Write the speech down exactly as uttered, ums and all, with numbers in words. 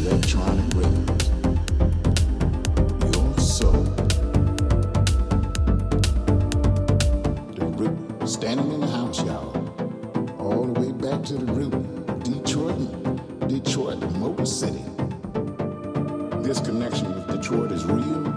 electronic rhythms. Your soul. The root. Standing in the house, y'all. All the way back to the root. Detroit, Detroit, the Motor City. This connection with Detroit is real.